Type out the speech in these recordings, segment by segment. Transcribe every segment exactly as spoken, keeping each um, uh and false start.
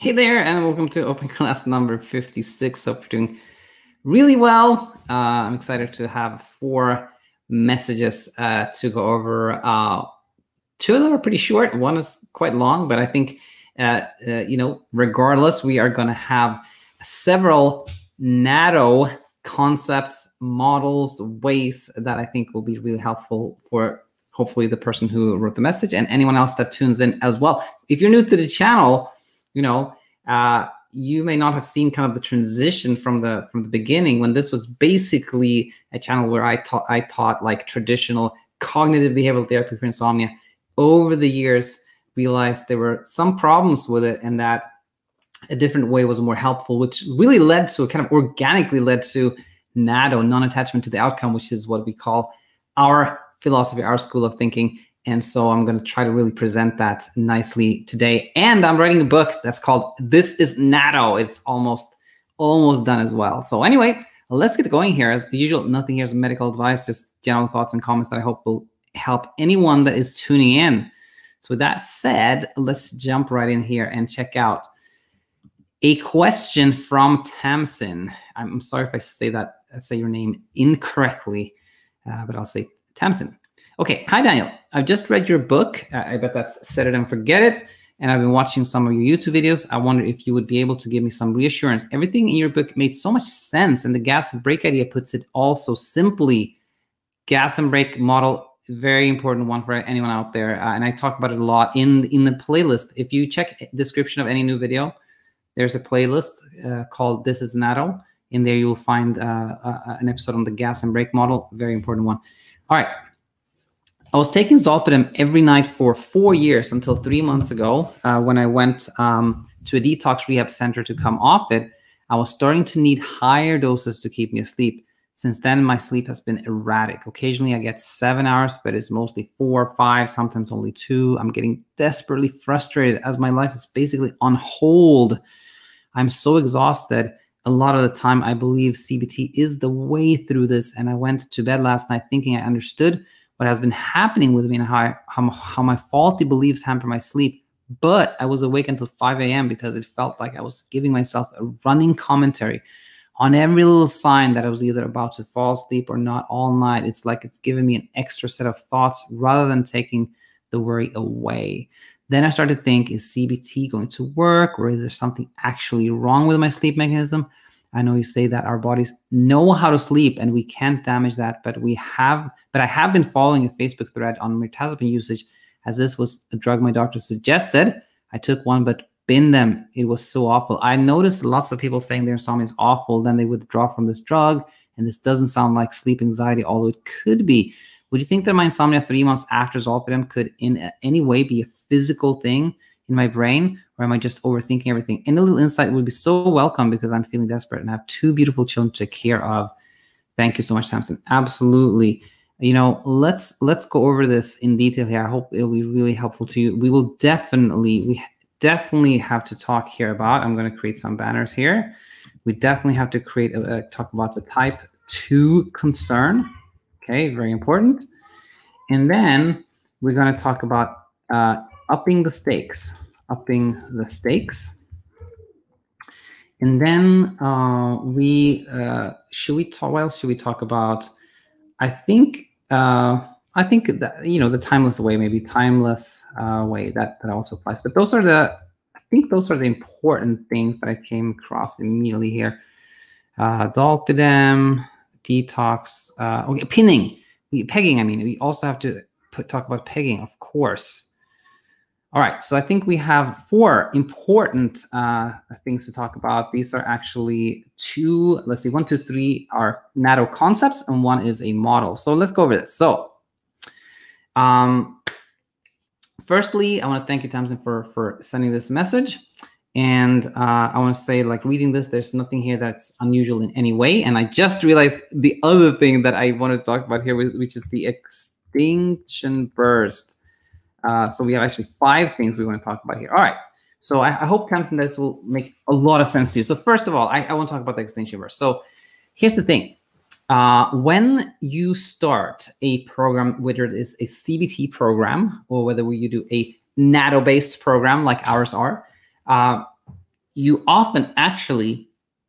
Hey there, and welcome to Open Class number fifty-six. Hope you're doing really well. Uh, I'm excited to have four messages uh, to go over. Uh, two of them are pretty short. One is quite long, but I think, uh, uh, you know, regardless, we are going to have several NATO concepts, models, ways that I think will be really helpful for hopefully the person who wrote the message and anyone else that tunes in as well. If you're new to the channel, you know, uh, you may not have seen kind of the transition from the from the beginning, when this was basically a channel where I taught I taught like traditional cognitive behavioral therapy for insomnia. Over the years, realized there were some problems with it, and that a different way was more helpful, which really led to kind of organically led to NATO, non-attachment to the outcome, which is what we call our philosophy, our school of thinking. And so I'm going to try to really present that nicely today. And I'm writing a book that's called This is NATO. It's almost, almost done as well. So anyway, let's get going here. As usual, nothing here is medical advice, just general thoughts and comments that I hope will help anyone that is tuning in. So with that said, let's jump right in here and check out a question from Tamsin. I'm sorry if I say that, say your name incorrectly, uh, but I'll say Tamsin. Okay, hi Daniel. I've just read your book. Uh, I bet that's Set It and Forget It. And I've been watching some of your YouTube videos. I wonder if you would be able to give me some reassurance. Everything in your book made so much sense, and the gas and brake idea puts it all so simply. Gas and brake model, very important one for anyone out there. Uh, and I talk about it a lot in, in the playlist. If you check the description of any new video, there's a playlist uh, called This is NATO. In there, you will find uh, uh, an episode on the gas and brake model, very important one. All right. I was taking Zolpidem every night for four years until three months ago uh, when I went um, to a detox rehab center to come off it. I was starting to need higher doses to keep me asleep. Since then, my sleep has been erratic. Occasionally, I get seven hours, but it's mostly four, five, sometimes only two. I'm getting desperately frustrated as my life is basically on hold. I'm so exhausted. A lot of the time, I believe C B T is the way through this, and I went to bed last night thinking I understood what has been happening with me and how, how, how my faulty beliefs hamper my sleep. But I was awake until five A M because it felt like I was giving myself a running commentary on every little sign that I was either about to fall asleep or not all night. It's like it's giving me an extra set of thoughts rather than taking the worry away. Then I started to think, is C B T going to work, or is there something actually wrong with my sleep mechanism? I know you say that our bodies know how to sleep and we can't damage that, but we have, but I have been following a Facebook thread on mirtazapine usage, as this was a drug my doctor suggested. I took one, but binned them. It was so awful. I noticed lots of people saying their insomnia is awful, then they withdraw from this drug, and this doesn't sound like sleep anxiety, although it could be. Would you think that my insomnia three months after Zolpidem could in any way be a physical thing in my brain, or am I just overthinking everything? Any little insight would be so welcome, because I'm feeling desperate and have two beautiful children to take care of. Thank you so much, Tamsin. Absolutely. You know, let's let's go over this in detail here. I hope it'll be really helpful to you. We will definitely, we definitely have to talk here about, I'm going to create some banners here. We definitely have to create, a, a, talk about the type two concern. Okay, very important. And then we're going to talk about uh, upping the stakes, upping the stakes. And then uh, we, uh, should we talk, what else should we talk about? I think, uh, I think that, you know, the timeless way, maybe timeless uh, way, that, that also applies. But those are the, I think those are the important things that I came across immediately here. Uh, Zolpidem, detox, uh, okay, pinning, we, pegging, I mean, we also have to put, talk about pegging, of course. All right, so I think we have four important uh, things to talk about. These are actually two, let's see, one, two, three are NATO concepts, and one is a model. So let's go over this. So um, firstly, I want to thank you, Tamsin, for, for sending this message. And uh, I want to say, like, reading this, there's nothing here that's unusual in any way. And I just realized the other thing that I want to talk about here, which is the extinction burst. Uh, so we have actually five things we want to talk about here. All right. So I, I hope, Tamsin, this will make a lot of sense to you. So first of all, I, I want to talk about the extinction burst. So here's the thing. Uh, when you start a program, whether it is a C B T program or whether you do a NATO-based program like ours are, uh, you often actually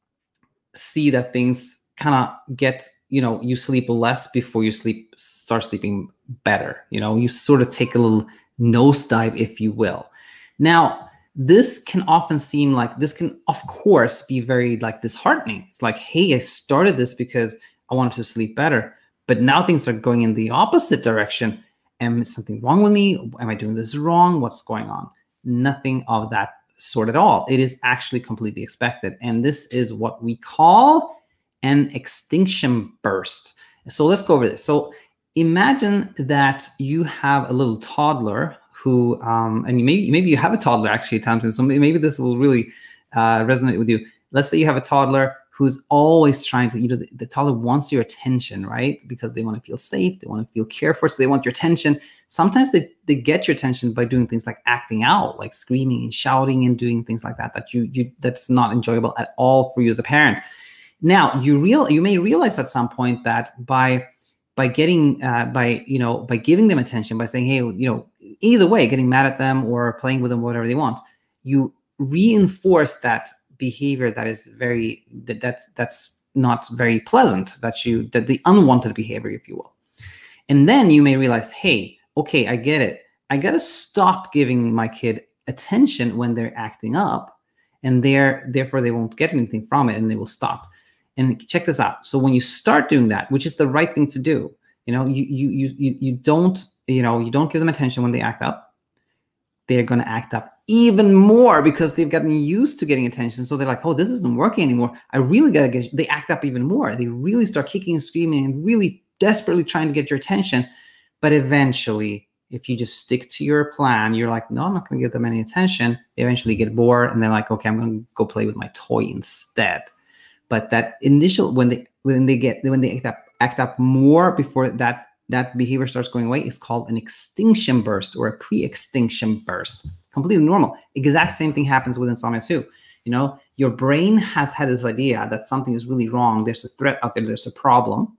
see that things kind of get, you know, you sleep less before you sleep, start sleeping better. You know, you sort of take a little nosedive, if you will. Now, this can often seem like, this can, of course, be very like disheartening. It's like, hey, I started this because I wanted to sleep better, but now things are going in the opposite direction. Am something wrong with me? Am I doing this wrong? What's going on? Nothing of that sort at all. It is actually completely expected. And this is what we call an extinction burst. So let's go over this. So imagine that you have a little toddler who, um, and maybe maybe you have a toddler actually at times, and so maybe this will really uh, resonate with you. Let's say you have a toddler who's always trying to, you know, the, the toddler wants your attention, right? Because they want to feel safe, they want to feel cared for, so they want your attention. Sometimes they, they get your attention by doing things like acting out, like screaming and shouting and doing things like that, that you, you that's not enjoyable at all for you as a parent. Now, you real you may realize at some point that by by getting uh, by you know by giving them attention, by saying, hey, you know, either way, getting mad at them or playing with them, whatever they want, you reinforce that behavior that is very that that's that's not very pleasant, that you that the unwanted behavior, if you will. And then you may realize, hey, okay, I get it. I got to stop giving my kid attention when they're acting up, and they're therefore they won't get anything from it, and they will stop. And check this out. So when you start doing that, which is the right thing to do, you know, you you you you you don't you know you don't give them attention when they act up. They're going to act up even more because they've gotten used to getting attention. So they're like, oh, this isn't working anymore. I really got to get, they act up even more. They really start kicking and screaming and really desperately trying to get your attention. But eventually, if you just stick to your plan, you're like, no, I'm not going to give them any attention. They eventually get bored and they're like, okay, I'm going to go play with my toy instead. But that initial, when they, when they get, when they act up, act up more before that, that behavior starts going away, is called an extinction burst or a pre-extinction burst. Completely normal. Exact same thing happens with insomnia too. You know, your brain has had this idea that something is really wrong. There's a threat out there. There's a problem.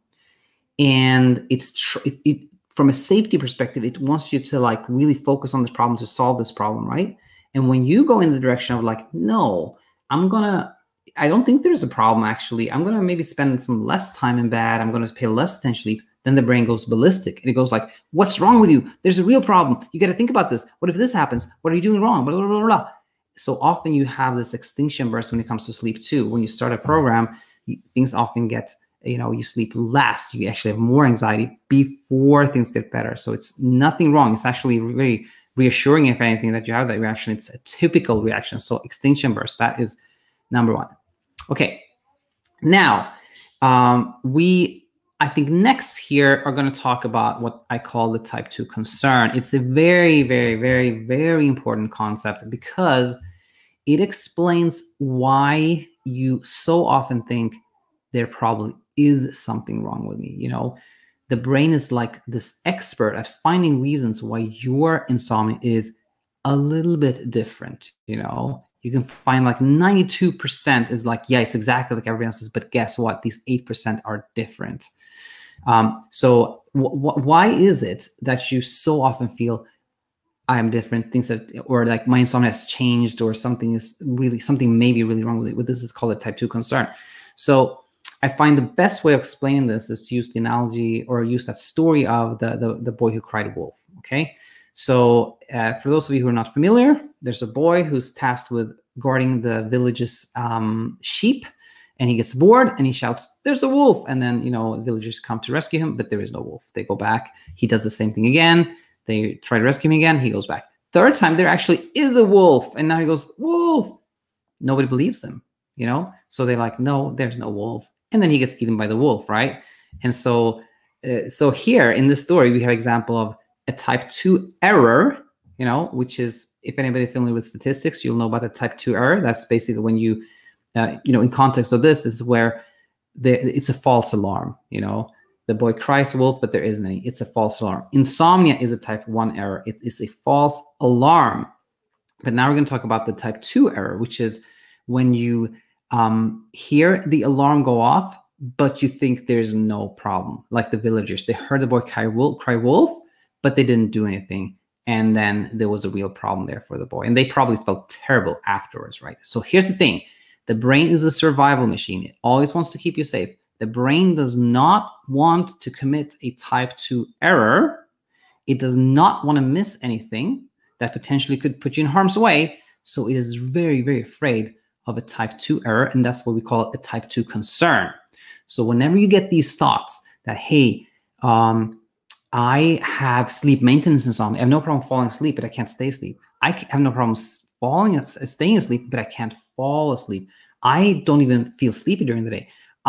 And it's, tr it, it, from a safety perspective, it wants you to like really focus on this problem, to solve this problem, right? And when you go in the direction of like, no, I'm going to, I don't think there's a problem actually. I'm going to maybe spend some less time in bed. I'm going to pay less attention. Then the brain goes ballistic and it goes like, what's wrong with you? There's a real problem. You got to think about this. What if this happens? What are you doing wrong? Blah, blah, blah, blah. So often you have this extinction burst when it comes to sleep too. When you start a program, things often get, you know, you sleep less. You actually have more anxiety before things get better. So it's nothing wrong. It's actually very reassuring, if anything, that you have that reaction. It's a typical reaction. So extinction burst, that is number one. Okay. Now, um, we... I think next here are going to talk about what I call the type two concern. It's a very, very, very, very important concept because it explains why you so often think there probably is something wrong with me. You know, the brain is like this expert at finding reasons why your insomnia is a little bit different. You know, you can find like ninety-two percent is like, yeah, it's exactly like everybody else's, but guess what? These eight percent are different. Um, so why is it that you so often feel I am different, things that, or like my insomnia has changed, or something is really, something may be really wrong with it? Well, this is called a type two concern. So I find the best way of explaining this is to use the analogy or use that story of the, the, the boy who cried wolf. Okay. So uh, for those of you who are not familiar, there's a boy who's tasked with guarding the village's um, sheep. And he gets bored and he shouts, there's a wolf. And then, you know, villagers come to rescue him, but there is no wolf. They go back. He does the same thing again. They try to rescue him again. He goes back. Third time, there actually is a wolf. And now he goes, wolf. Nobody believes him, you know? So they're like, no, there's no wolf. And then he gets eaten by the wolf, right? And so, uh, so here in this story, we have an example of a type two error, you know, which is, if anybody familiar with statistics, you'll know about the type two error. That's basically when you, Uh, you know, in context of this is where there, it's a false alarm. You know, the boy cries wolf, but there isn't any. It's a false alarm. Insomnia is a type one error. It is a false alarm. But now we're going to talk about the type two error, which is when you um, hear the alarm go off, but you think there's no problem. Like the villagers, they heard the boy cry wolf, cry wolf, but they didn't do anything. and then there was a real problem there for the boy, and they probably felt terrible afterwards, right? So here's the thing. The brain is a survival machine. It always wants to keep you safe. The brain does not want to commit a type two error. It does not want to miss anything that potentially could put you in harm's way. So it is very, very afraid of a type two error, and that's what we call a type two concern. So whenever you get these thoughts that, hey, um, I have sleep maintenance insomnia. I have no problem falling asleep, but I can't stay asleep. I have no problem falling, staying asleep, but I can't fall asleep. I don't even feel sleepy during the day.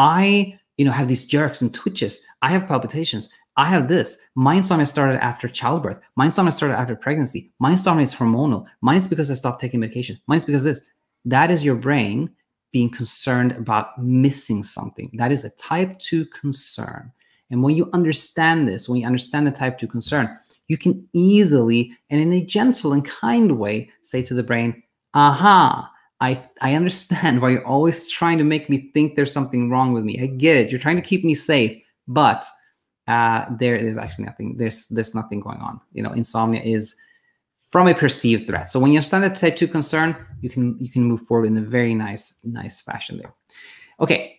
I, you know, have these jerks and twitches. I have palpitations. I have this. My insomnia started after childbirth. My insomnia started after pregnancy. My insomnia is hormonal. Mine is because I stopped taking medication. Mine is because of this. That is your brain being concerned about missing something. That is a type two concern. And when you understand this, when you understand the type two concern, you can easily and in a gentle and kind way say to the brain, aha, I, I understand why you're always trying to make me think there's something wrong with me. I get it. You're trying to keep me safe, but uh, there is actually nothing. There's, there's nothing going on. You know, insomnia is from a perceived threat. So when you understand that type two concern, you can, you can move forward in a very nice, nice fashion there. Okay.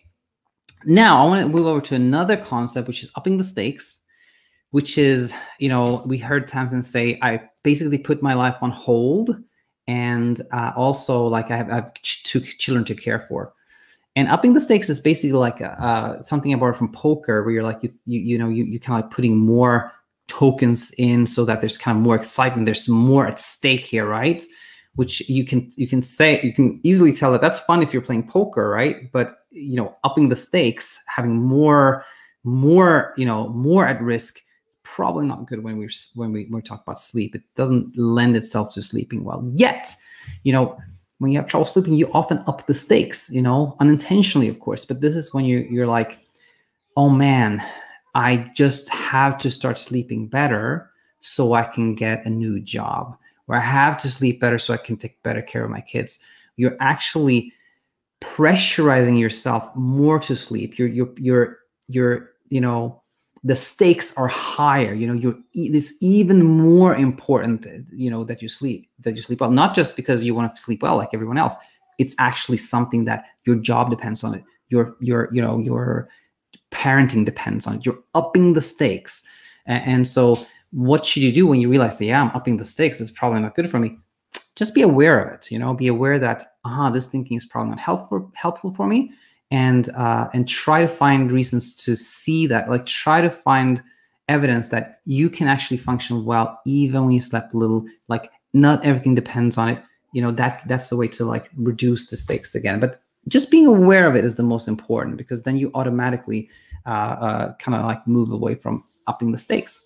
Now I want to move over to another concept, which is upping the stakes, which is, you know, we heard Tamsin say, I basically put my life on hold. And uh, also, like, I have, I have two children to care for. And upping the stakes is basically like uh, something I borrowed from poker, where you're like, you, you, you know, you, you kind of like putting more tokens in so that there's kind of more excitement. There's more at stake here, right? Which you can, you can say, you can easily tell that that's fun if you're playing poker, right? But, you know, upping the stakes, having more, more, you know, more at risk, probably not good when we're when we when we talk about sleep. It doesn't lend itself to sleeping well. Yet, you know, when you have trouble sleeping, you often up the stakes, you know, unintentionally, of course. But this is when you you're like, oh man, I just have to start sleeping better so I can get a new job, or I have to sleep better so I can take better care of my kids. You're actually pressurizing yourself more to sleep. You're you're you're you're you know. The stakes are higher, you know, you're, it's even more important, you know, that you sleep, that you sleep well, not just because you want to sleep well like everyone else. It's actually something that your job depends on it. Your, your, you know, your parenting depends on it. You're upping the stakes. And, and so what should you do when you realize that, yeah, I'm upping the stakes, it's probably not good for me? Just be aware of it, you know, be aware that, aha, this thinking is probably not helpful, helpful for me. And uh, and try to find reasons to see that, like try to find evidence that you can actually function well even when you slept a little. Like not everything depends on it. You know, that that's the way to like reduce the stakes again. But just being aware of it is the most important, because then you automatically uh, uh, kind of like move away from upping the stakes.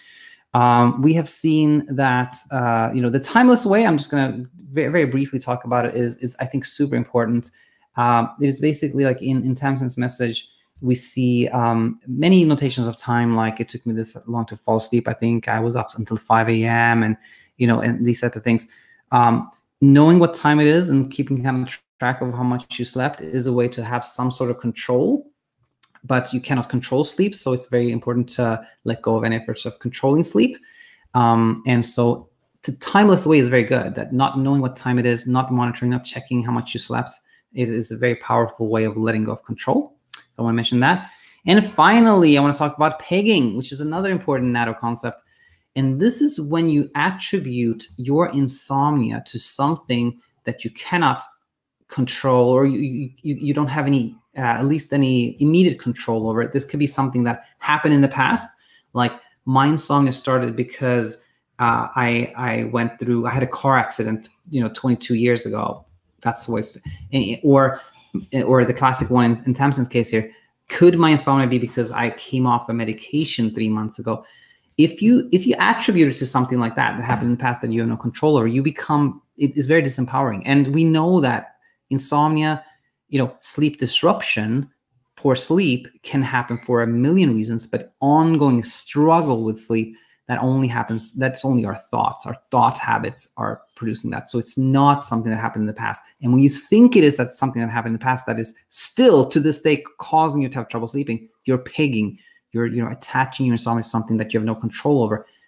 Um, we have seen that uh, you know, the timeless way. I'm just going to very, very briefly talk about it. Is is I think super important. Um, it is basically like in, in Tamsin's message, we see um, many notations of time, like it took me this long to fall asleep. I think I was up until five A M and, you know, and these type of things. Um, knowing what time it is and keeping kind of track of how much you slept is a way to have some sort of control, but you cannot control sleep. So it's very important to let go of any efforts of controlling sleep. Um, and so the timeless way is very good, that not knowing what time it is, not monitoring, not checking how much you slept, it is a very powerful way of letting go of control. I want to mention that. And finally, I want to talk about pegging, which is another important N A D O concept. And this is when you attribute your insomnia to something that you cannot control, or you, you, you don't have any, uh, at least any immediate control over it. This could be something that happened in the past. Like my insomnia started because uh, I, I went through, I had a car accident, you know, twenty-two years ago. That's the way, or, or the classic one in, in Tamsin's case here. Could my insomnia be because I came off a medication three months ago? If you if you attribute it to something like that that happened in the past that you have no control over, you become, it is very disempowering. And we know that insomnia, you know, sleep disruption, poor sleep can happen for a million reasons, but ongoing struggle with sleep, that only happens, that's only our thoughts. Our thought habits are producing that. So it's not something that happened in the past. And when you think it is that something that happened in the past that is still to this day causing you to have trouble sleeping, you're pegging, you're, you know, attaching your insomnia to something that you have no control over.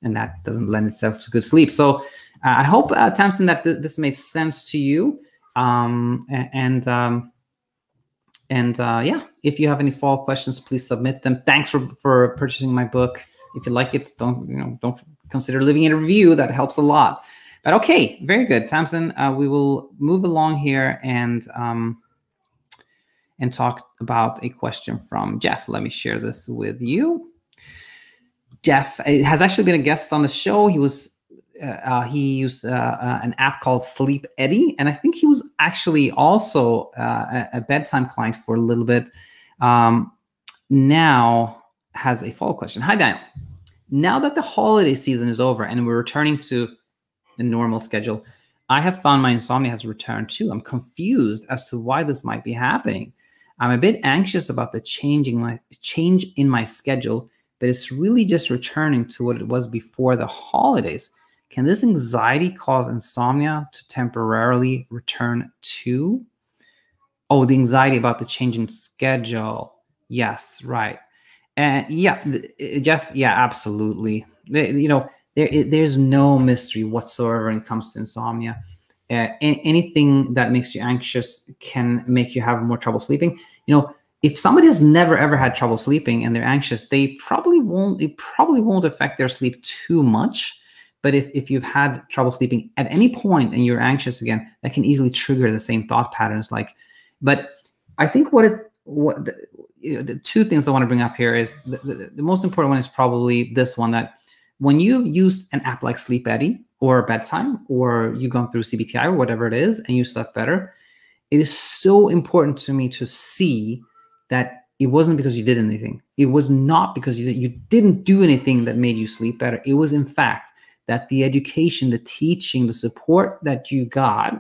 and that doesn't lend itself to good sleep. So uh, I hope, uh, Tamsin, that th this made sense to you. Um, and um, and uh, yeah, if you have any follow-up questions, please submit them. Thanks for for purchasing my book. If you like it, don't you know don't consider leaving it a review. That helps a lot. But okay, very good, Tamsin. Uh, we will move along here and um, and talk about a question from Jeff. Let me share this with you. Jeff has actually been a guest on the show. He was uh, uh, he used uh, uh, an app called Sleep Eddy, and I think he was actually also uh, a, a bedtime client for a little bit. Um, now has a follow-up question. Hi, Daniel. Now that the holiday season is over and we're returning to the normal schedule, I have found my insomnia has returned too. I'm confused as to why this might be happening. I'm a bit anxious about the changing my change in my schedule, but it's really just returning to what it was before the holidays. Can this anxiety cause insomnia to temporarily return too? Oh, the anxiety about the change in schedule. Yes, right. And yeah, Jeff, yeah, absolutely. You know, there, there's no mystery whatsoever when it comes to insomnia. Uh, anything that makes you anxious can make you have more trouble sleeping. You know, if somebody has never ever had trouble sleeping and they're anxious, they probably won't. It probably won't affect their sleep too much. But if if you've had trouble sleeping at any point and you're anxious again, that can easily trigger the same thought patterns. Like, but I think what it what the, you know, the two things I want to bring up here is the, the, the most important one is probably this one, that when you've used an app like Sleep Eddy or Bedtime, or you've gone through C B T I or whatever it is, and you slept better, it is so important to me to see that it wasn't because you did anything. It was not because you, you didn't do anything that made you sleep better. It was, in fact, that the education, the teaching, the support that you got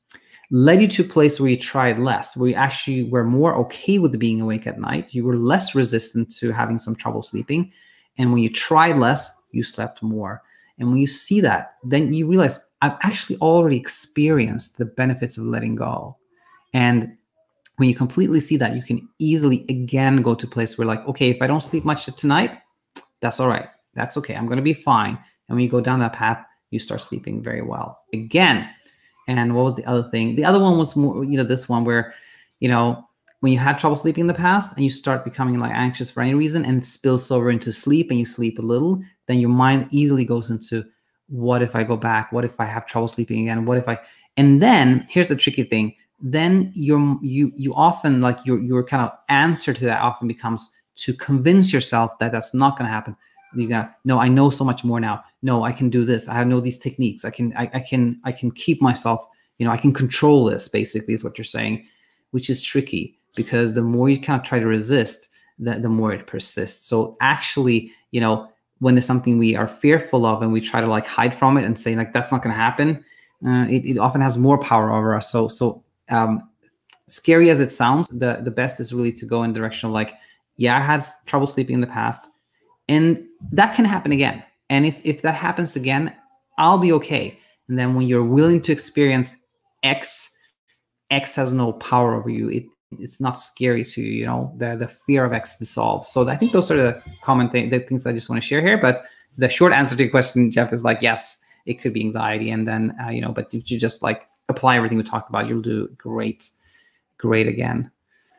led you to a place where you tried less, where you actually were more okay with being awake at night. You were less resistant to having some trouble sleeping. And when you tried less, you slept more. And when you see that, then you realize, I've actually already experienced the benefits of letting go. And when you completely see that, you can easily again go to a place where, like, okay, if I don't sleep much tonight, that's all right. That's okay. I'm going to be fine. And when you go down that path, you start sleeping very well again. And what was the other thing? The other one was more, you know, this one where, you know, when you had trouble sleeping in the past and you start becoming like anxious for any reason and it spills over into sleep and you sleep a little, then your mind easily goes into, what if I go back? What if I have trouble sleeping again? What if I, and then here's the tricky thing. Then you're, you, you often like your, your kind of answer to that often becomes to convince yourself that that's not going to happen. You got, no, I know so much more now. No, I can do this. I know these techniques. I can, I, I can, I can keep myself, you know, I can control this, basically is what you're saying, which is tricky because the more you kind of try to resist, the, the more it persists. So actually, you know, when there's something we are fearful of and we try to like hide from it and say like, that's not going to happen, uh, it, it often has more power over us. So, so um, scary as it sounds, the, the best is really to go in the direction of like, yeah, I had trouble sleeping in the past, and that can happen again. And if, if that happens again, I'll be okay. And then when you're willing to experience X, X has no power over you. It, it's not scary to you, you know, the, the fear of X dissolves. So I think those are the common thing, the things I just want to share here. But the short answer to your question, Jeff, is like, yes, it could be anxiety. And then, uh, you know, but if you just like apply everything we talked about, you'll do great, great again.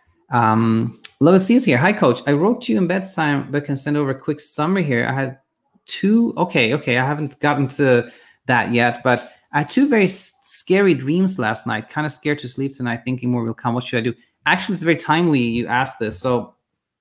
Um, Lois sees here. Hi, coach. I wrote to you in bedtime, but can send over a quick summary here. I had two. Okay. Okay. I haven't gotten to that yet, but I had two very scary dreams last night. Kind of scared to sleep tonight, thinking more will come. What should I do? Actually, it's very timely you asked this. So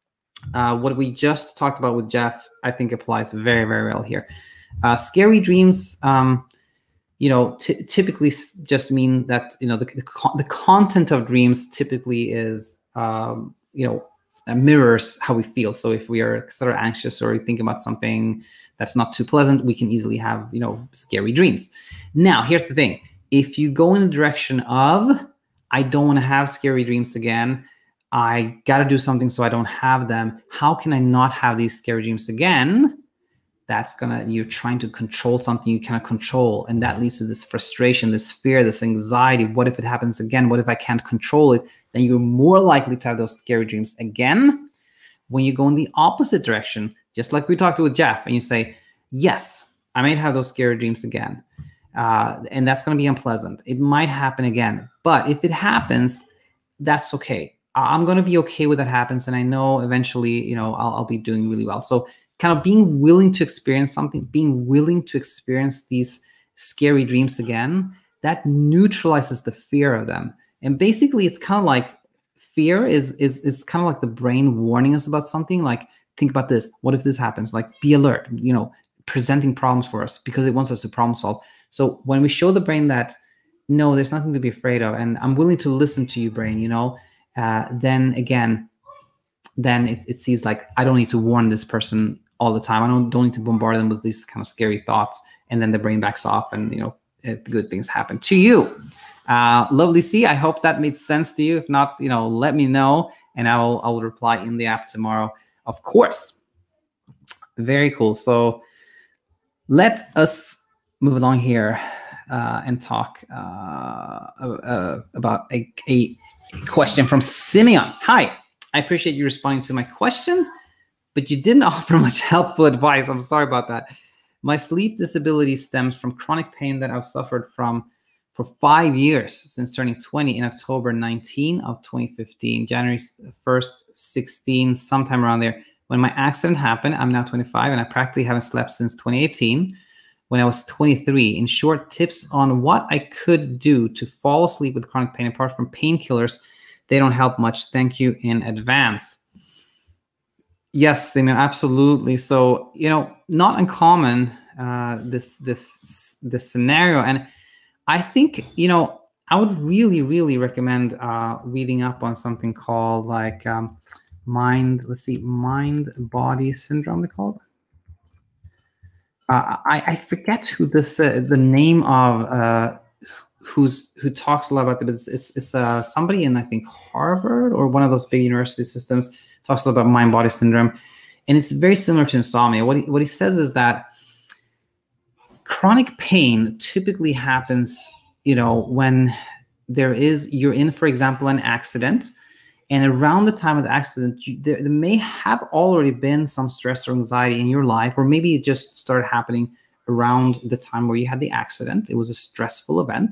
uh, what we just talked about with Jeff, I think applies very, very well here. Uh, scary dreams, um, you know, typically just mean that, you know, the, the, the content of dreams typically is, um, you know, mirrors how we feel. So if we are sort of anxious or thinking about something that's not too pleasant, we can easily have, you know, scary dreams. Now, here's the thing. If you go in the direction of, I don't want to have scary dreams again, I got to do something so I don't have them. How can I not have these scary dreams again? That's gonna, you're trying to control something you cannot control. And that leads to this frustration, this fear, this anxiety. What if it happens again? What if I can't control it? Then you're more likely to have those scary dreams again. When you go in the opposite direction, just like we talked with Jeff, and you say, yes, I might have those scary dreams again. Uh, and that's going to be unpleasant. It might happen again. But if it happens, that's okay. I'm going to be okay with that happens. And I know eventually, you know, I'll, I'll be doing really well. So kind of being willing to experience something, being willing to experience these scary dreams again, that neutralizes the fear of them. And basically, it's kind of like fear is, is, is kind of like the brain warning us about something. Like, think about this. What if this happens? Like, be alert, you know, presenting problems for us because it wants us to problem solve. So when we show the brain that, no, there's nothing to be afraid of, and I'm willing to listen to you, brain, you know, uh, then again, then it, it sees like, I don't need to warn this person all the time. I don't, don't need to bombard them with these kind of scary thoughts. And then the brain backs off and, you know, it, good things happen to you. Uh, lovely C, I hope that made sense to you. If not, you know, let me know and I will, I will reply in the app tomorrow, of course. Very cool. So let us move along here uh, and talk uh, uh, about a, a question from Simeon. Hi, I appreciate you responding to my question, but you didn't offer much helpful advice. I'm sorry about that. My sleep disability stems from chronic pain that I've suffered from for five years since turning twenty in October nineteenth of twenty fifteen, January first, sixteen, sometime around there. When my accident happened, I'm now twenty-five and I practically haven't slept since twenty eighteen when I was twenty-three. In short, tips on what I could do to fall asleep with chronic pain apart from painkillers. They don't help much. Thank you in advance. Yes, Simeon, absolutely. So, you know, not uncommon, uh, this, this, this scenario. And I think, you know, I would really, really recommend uh, reading up on something called like um, mind, let's see, mind-body syndrome, they call it. Uh, I, I forget who this, uh, the name of uh, who's who talks a lot about this. It's, it's uh, somebody in, I think, Harvard or one of those big university systems talks a lot about mind-body syndrome. And it's very similar to insomnia. What he, what he says is that chronic pain typically happens, you know, when there is, you're in, for example, an accident. And around the time of the accident, you, there, there may have already been some stress or anxiety in your life, or maybe it just started happening around the time where you had the accident. It was a stressful event.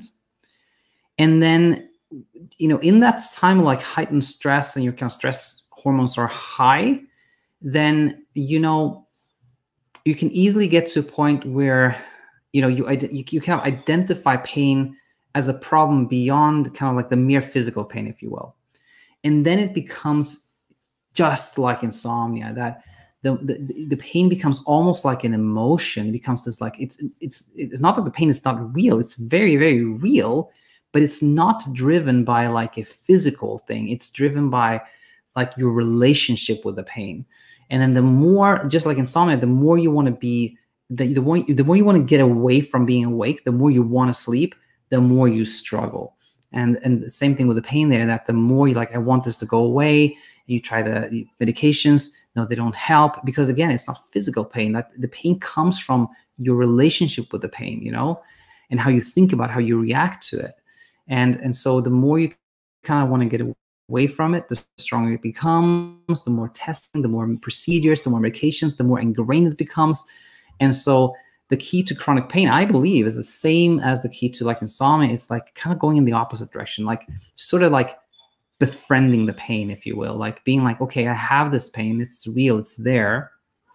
And then, you know, in that time of like heightened stress and your kind of stress hormones are high, then, you know, you can easily get to a point where, you know, you, you, you kind of identify pain as a problem beyond kind of like the mere physical pain, if you will. And then it becomes just like insomnia, that the, the, the pain becomes almost like an emotion. It becomes this like, it's, it's, it's not that the pain is not real. It's very, very real, but it's not driven by like a physical thing. It's driven by like your relationship with the pain. And then the more, just like insomnia, the more you want to be, the, the, more, the more you want to get away from being awake, the more you want to sleep, the more you struggle. And, and the same thing with the pain there, that the more you like, I want this to go away, you try the, the medications, no, they don't help, because again, it's not physical pain. That the pain comes from your relationship with the pain, you know, and how you think about how you react to it. And, and so the more you kind of want to get away from it, the stronger it becomes, the more testing, the more procedures, the more medications, the more ingrained it becomes. And so the key to chronic pain, I believe, is the same as the key to like insomnia. It's like kind of going in the opposite direction, like sort of like befriending the pain, if you will, like being like, okay, I have this pain. It's real. It's there.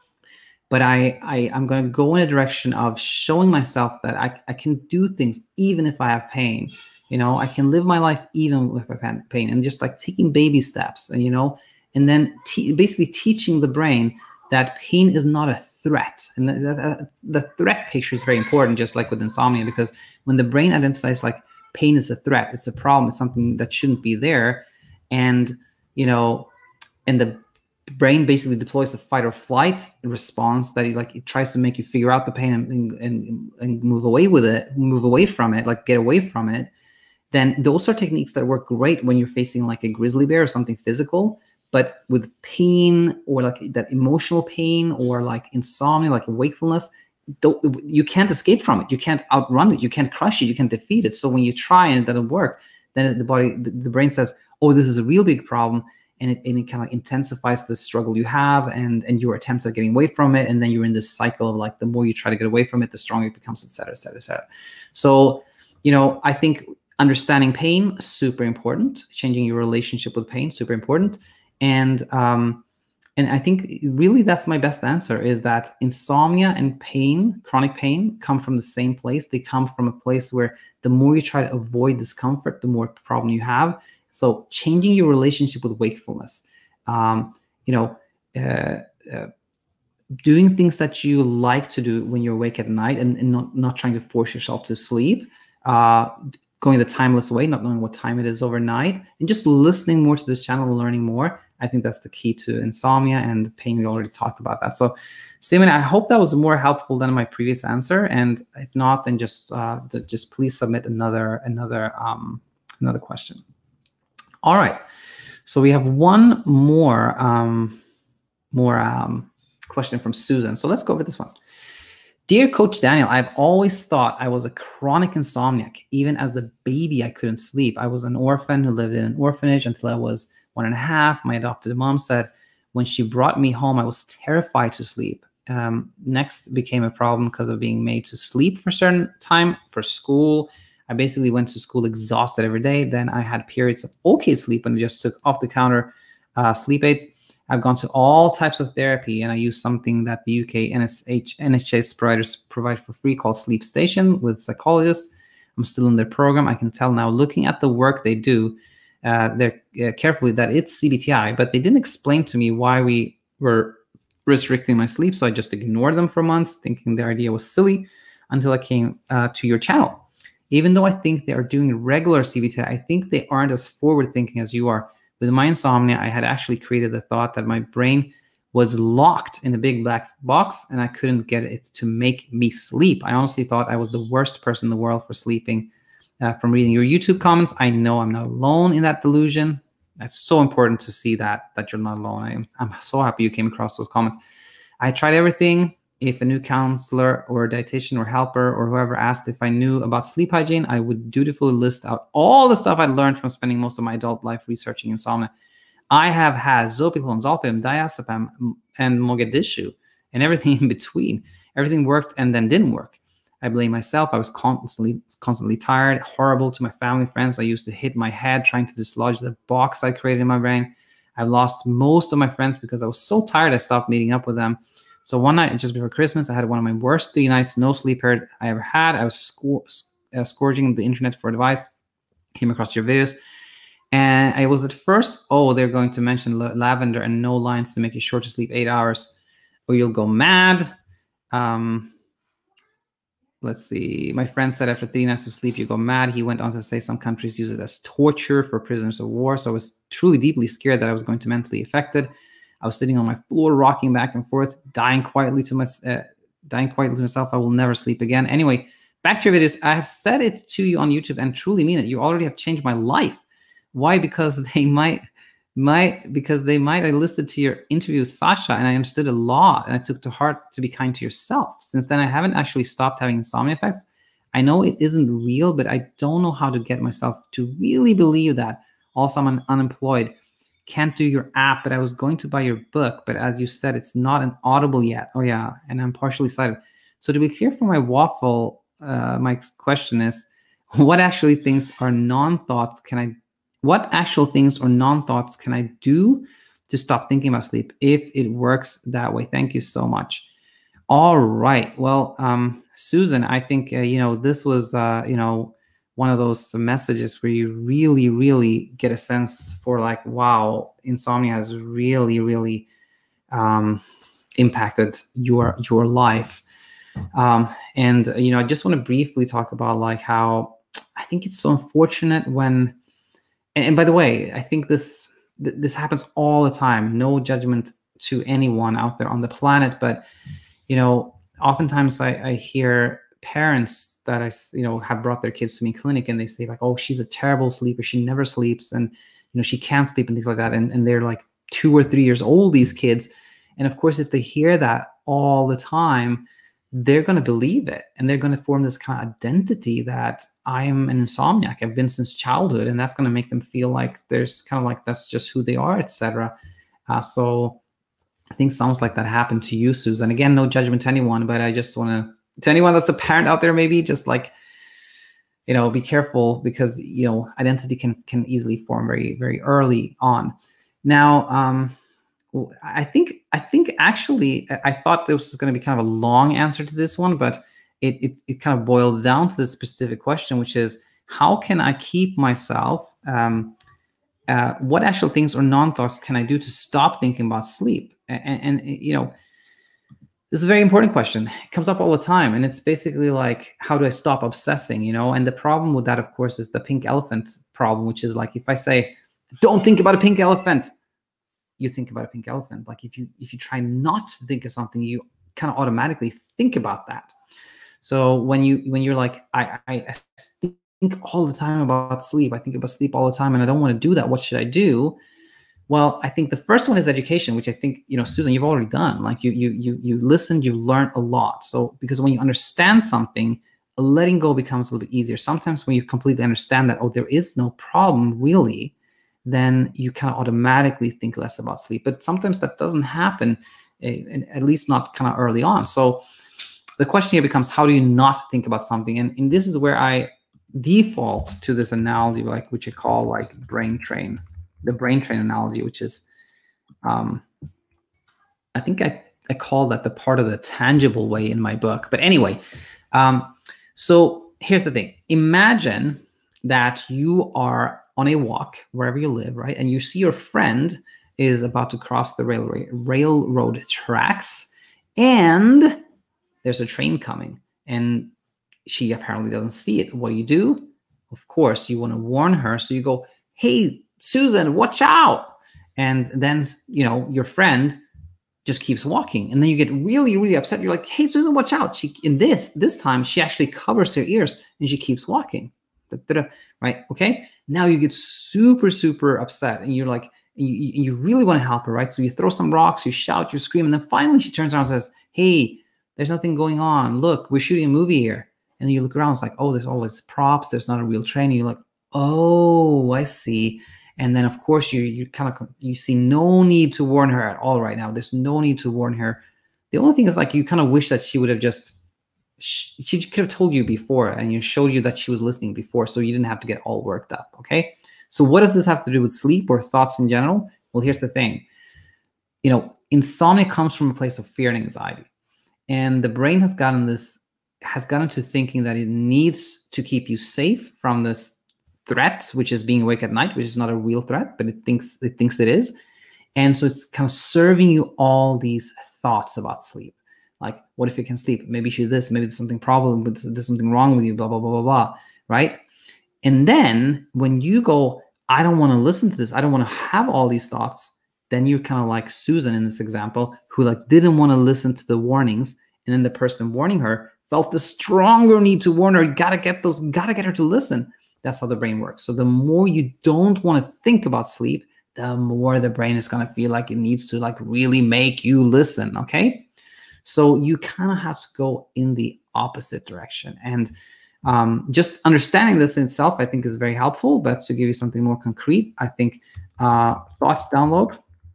But I, I, I'm going to go in a direction of showing myself that I, I can do things even if I have pain. You know, I can live my life even if I've had pain, and just like taking baby steps, and, you know, and then te basically teaching the brain that pain is not a threat. And the, the, the threat picture is very important, just like with insomnia, because when the brain identifies like pain is a threat, it's a problem, it's something that shouldn't be there. And, you know, and the brain basically deploys a fight or flight response that it, like, it tries to make you figure out the pain and, and, and move away with it, move away from it, like get away from it. Then those are techniques that work great when you're facing like a grizzly bear or something physical. But with pain, or like that emotional pain, or like insomnia, like wakefulness, you can't escape from it. You can't outrun it. You can't crush it. You can't defeat it. So when you try and it doesn't work, then the body, the brain says, oh, this is a real big problem. and it, and it kind of intensifies the struggle you have and, and your attempts at getting away from it. And then you're in this cycle of like, the more you try to get away from it, the stronger it becomes, et cetera, et cetera, et cetera. So, you know, I think understanding pain, super important. Changing your relationship with pain, super important. And, um, and I think really that's my best answer, is that insomnia and pain, chronic pain, come from the same place. They come from a place where the more you try to avoid discomfort, the more problem you have. So changing your relationship with wakefulness, um, you know, uh, uh, doing things that you like to do when you're awake at night, and, and not, not trying to force yourself to sleep, uh, going the timeless way, not knowing what time it is overnight, and just listening more to this channel and learning more. I think that's the key to insomnia and pain. We already talked about that. So, Simon, I hope that was more helpful than my previous answer. And if not, then just uh, just please submit another another um, another question. All right. So we have one more um, more um, question from Susan. So let's go over this one. Dear Coach Daniel, I've always thought I was a chronic insomniac. Even as a baby, I couldn't sleep. I was an orphan who lived in an orphanage until I was one and a half. My adopted mom said when she brought me home, I was terrified to sleep. Um, next became a problem because of being made to sleep for a certain time for school. I basically went to school exhausted every day. Then I had periods of okay sleep and just took off the counter uh, sleep aids. I've gone to all types of therapy, and I use something that the U K N H S providers provide for free called Sleep Station with psychologists. I'm still in their program. I can tell now, looking at the work they do, uh, they're uh, carefully that it's C B T I, but they didn't explain to me why we were restricting my sleep. So I just ignored them for months, thinking their idea was silly, until I came uh, to your channel. Even though I think they are doing regular C B T I, I think they aren't as forward thinking as you are. With my insomnia, I had actually created the thought that my brain was locked in a big black box and I couldn't get it to make me sleep. I honestly thought I was the worst person in the world for sleeping. Uh, from reading your YouTube comments, I know I'm not alone in that delusion. That's so important to see that, that you're not alone. I am, I'm so happy you came across those comments. I tried everything. If a new counselor or dietitian or helper or whoever asked if I knew about sleep hygiene, I would dutifully list out all the stuff I'd learned from spending most of my adult life researching insomnia. I have had zopiclone, zolpidem, diazepam, and Mogadishu, and everything in between. Everything worked and then didn't work. I blame myself. I was constantly, constantly tired, horrible to my family, friends. I used to hit my head trying to dislodge the box I created in my brain. I've lost most of my friends because I was so tired I stopped meeting up with them. So one night just before Christmas, I had one of my worst three nights, no sleep period I ever had. I was scor uh, scourging the internet for advice, came across your videos. And I was at first, oh, they're going to mention lavender and no lines to make you sure to sleep eight hours or you'll go mad. Um, let's see. My friend said after three nights of sleep, you go mad. He went on to say some countries use it as torture for prisoners of war. So I was truly deeply scared that I was going to mentally affected. I was sitting on my floor, rocking back and forth, dying quietly to my, uh, dying quietly to myself. I will never sleep again. Anyway, back to your videos. I have said it to you on YouTube and truly mean it. You already have changed my life. Why? Because they might, might, because they might. I listened to your interview with Sasha and I understood a lot, and I took to heart to be kind to yourself. Since then, I haven't actually stopped having insomnia effects. I know it isn't real, but I don't know how to get myself to really believe that. Also, I'm un unemployed. Can't do your app, but I was going to buy your book. But as you said, it's not an Audible yet. Oh yeah, and I'm partially sighted. So to be clear for my waffle, uh, my question is, what actually things are non-thoughts can I, what actual things or non-thoughts can I do to stop thinking about sleep if it works that way? Thank you so much. All right. Well, um, Susan, I think, uh, you know, this was, uh, you know, one of those messages where you really, really get a sense for like, wow, insomnia has really, really um, impacted your your life. Um, and, you know, I just want to briefly talk about like how I think it's so unfortunate when, and, and by the way, I think this, th this happens all the time. No judgment to anyone out there on the planet. But, you know, oftentimes I, I hear parents that I, you know, have brought their kids to me in clinic and they say like, oh, she's a terrible sleeper. She never sleeps. And, you know, she can't sleep and things like that. And, and they're like two or three years old, these kids. And of course, if they hear that all the time, they're going to believe it. And they're going to form this kind of identity that I'm an insomniac. I've been since childhood, and that's going to make them feel like there's kind of like that's just who they are, et cetera. Uh, so I think sounds like that happened to you, Susan. Again, no judgment to anyone, but I just want to, to anyone that's a parent out there, maybe just like, you know, be careful, because, you know, identity can can easily form very, very early on. Now, um, I think I think actually I thought this was going to be kind of a long answer to this one, but it, it it kind of boiled down to this specific question, which is, how can I keep myself? Um, uh, what actual things or non-thoughts can I do to stop thinking about sleep? And, and, and you know, this is a very important question. It comes up all the time, and it's basically like, how do I stop obsessing? You know, and the problem with that, of course, is the pink elephant problem, which is like, if I say, don't think about a pink elephant, you think about a pink elephant. Like if you if you try not to think of something, you kind of automatically think about that. So when you when you're like, I, I I think all the time about sleep, I think about sleep all the time, and I don't want to do that. What should I do? Well, I think the first one is education, which I think, you know, Susan, you've already done. Like you you you you listened, you learned a lot. So because when you understand something, letting go becomes a little bit easier. Sometimes when you completely understand that, oh, there is no problem really, then you kind of automatically think less about sleep. But sometimes that doesn't happen, at least not kind of early on. So the question here becomes, how do you not think about something? And, and this is where I default to this analogy, like which I call like brain train, the brain train analogy, which is, um, I think I, I call that the part of the tangible way in my book. But anyway, um, so here's the thing. Imagine that you are on a walk wherever you live, right? And you see your friend is about to cross the railway railroad tracks, and there's a train coming, and she apparently doesn't see it. What do you do? Of course, you want to warn her. So you go, hey, Susan, watch out. And then, you know, your friend just keeps walking. And then you get really, really upset. You're like, hey, Susan, watch out. She, in this, this time, she actually covers her ears and she keeps walking. Da-da-da. Right? Okay. Now you get super, super upset, and you're like, and you, you really want to help her, right? So you throw some rocks, you shout, you scream, and then finally she turns around and says, hey, there's nothing going on. Look, we're shooting a movie here. And then you look around, it's like, oh, there's all these props. There's not a real train. And you're like, oh, I see. And then, of course, you you kind of you see no need to warn her at all right now. There's no need to warn her. The only thing is, like, you kind of wish that she would have just, she, she could have told you before, and you showed you that she was listening before, so you didn't have to get all worked up, okay? So what does this have to do with sleep or thoughts in general? Well, here's the thing. You know, insomnia comes from a place of fear and anxiety. And the brain has gotten this, has gotten to thinking that it needs to keep you safe from this threat, which is being awake at night, which is not a real threat, but it thinks it thinks it is. And so it's kind of serving you all these thoughts about sleep. Like, what if you can sleep? Maybe you should this, maybe there's something problem, but there's something wrong with you, blah, blah, blah, blah, blah, right? And then when you go, I don't want to listen to this, I don't want to have all these thoughts, then you're kind of like Susan in this example, who like didn't want to listen to the warnings. And then the person warning her felt the stronger need to warn her. You gotta get those, gotta get her to listen. That's how the brain works. So the more you don't want to think about sleep, the more the brain is going to feel like it needs to like really make you listen. Okay. So you kind of have to go in the opposite direction. And um, just understanding this in itself, I think, is very helpful. But to give you something more concrete, I think uh, Thoughts Download,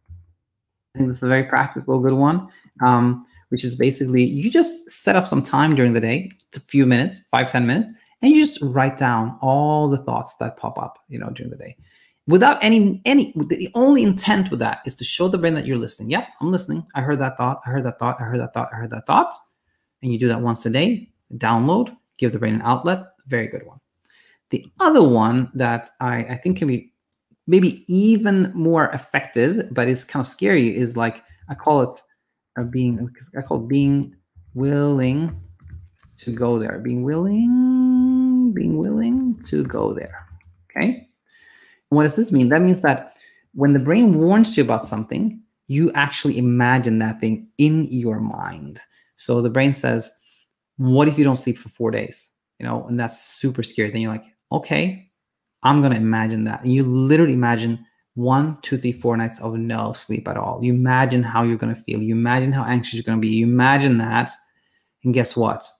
I think this is a very practical, good one, um, which is basically you just set up some time during the day, a few minutes, five, ten minutes, and you just write down all the thoughts that pop up, you know, during the day, without any any. The only intent with that is to show the brain that you're listening. Yep, I'm listening. I heard that thought. I heard that thought. I heard that thought. I heard that thought. And you do that once a day. Download. Give the brain an outlet. Very good one. The other one that I I think can be maybe even more effective, but it's kind of scary, is like I call it uh, being. I call it being willing to go there. Being willing, being willing to go there. Okay. What does this mean? That means that when the brain warns you about something, you actually imagine that thing in your mind. So the brain says, what if you don't sleep for four days? You know, and that's super scary. Then you're like, okay, I'm going to imagine that. And you literally imagine one, two, three, four nights of no sleep at all. You imagine how you're going to feel. You imagine how anxious you're going to be. You imagine that. And guess what?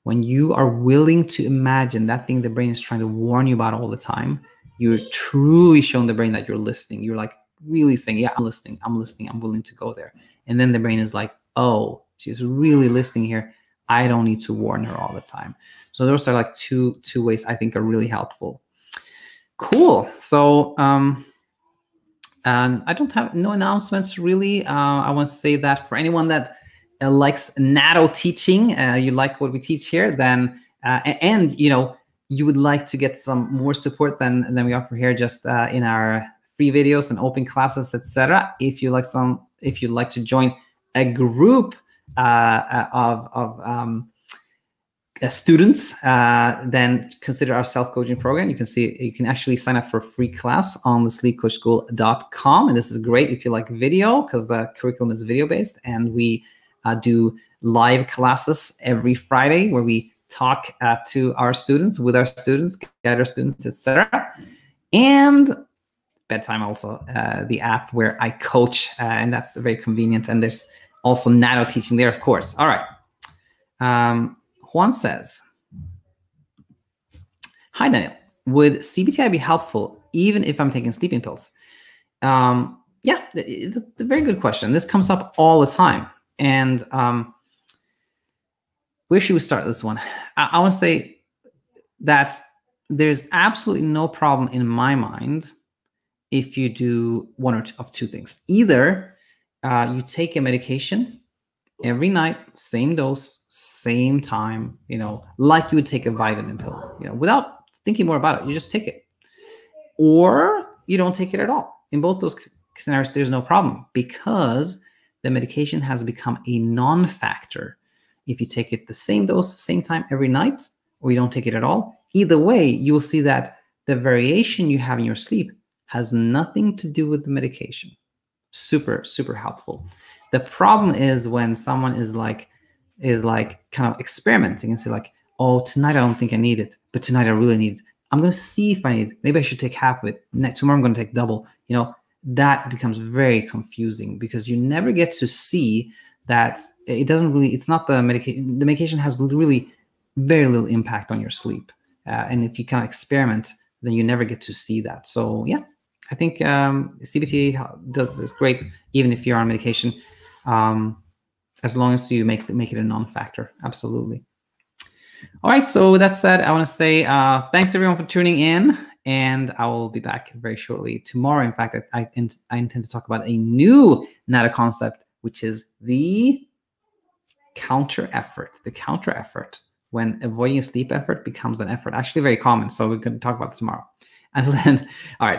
when you are willing to imagine that thing the brain is trying to warn you about all the time, you're truly showing the brain that you're listening. You're like really saying, yeah, I'm listening, I'm listening, I'm willing to go there. And then the brain is like, oh, she's really listening here. I don't need to warn her all the time. So those are like two, two ways I think are really helpful. Cool. So um, and I don't have no announcements really. Uh, I want to say that for anyone that uh, likes Natto teaching, uh, you like what we teach here, then uh, and you know you would like to get some more support than than we offer here, just uh, in our free videos and open classes, et cetera. If you like some, if you'd like to join a group uh, of of um, Uh, students, uh, then consider our self-coaching program. You can see you can actually sign up for a free class on the sleep coach school dot com, and this is great if you like video because the curriculum is video-based, and we uh, do live classes every Friday where we talk uh, to our students, with our students, guide our students, et cetera. And bedtime also, uh, the app where I coach, uh, and that's very convenient. And there's also Natto teaching there, of course. All right. Um, Juan says, hi, Daniel. Would C B T I be helpful even if I'm taking sleeping pills? Um, yeah, it's a very good question. This comes up all the time. And um, where should we start this one? I, I want to say that there's absolutely no problem in my mind if you do one or two of two things. Either uh, you take a medication every night, same dose, same time, you know, like you would take a vitamin pill, you know, without thinking more about it. You just take it. Or you don't take it at all. In both those scenarios, there's no problem because the medication has become a non-factor. If you take it the same dose, same time every night, or you don't take it at all, either way, you'll see that the variation you have in your sleep has nothing to do with the medication. Super, super helpful. The problem is when someone is like, is like kind of experimenting and say like, oh, tonight I don't think I need it, but tonight I really need it. I'm going to see if I need it. Maybe I should take half of it. Next, tomorrow I'm going to take double. You know, that becomes very confusing because you never get to see that it doesn't really, it's not the medication. The medication has really very little impact on your sleep. Uh, and if you kind of experiment, then you never get to see that. So yeah, I think um, C B T does this great, even if you're on medication. Um, as long as you make make it a non-factor. Absolutely. All right. So with that said, I want to say uh, thanks everyone for tuning in, and I will be back very shortly tomorrow. In fact, I, I, I intend to talk about a new Natto concept, which is the counter effort. The counter effort, when avoiding a sleep effort becomes an effort. Actually, very common. So we're going to talk about it tomorrow. And then, all right.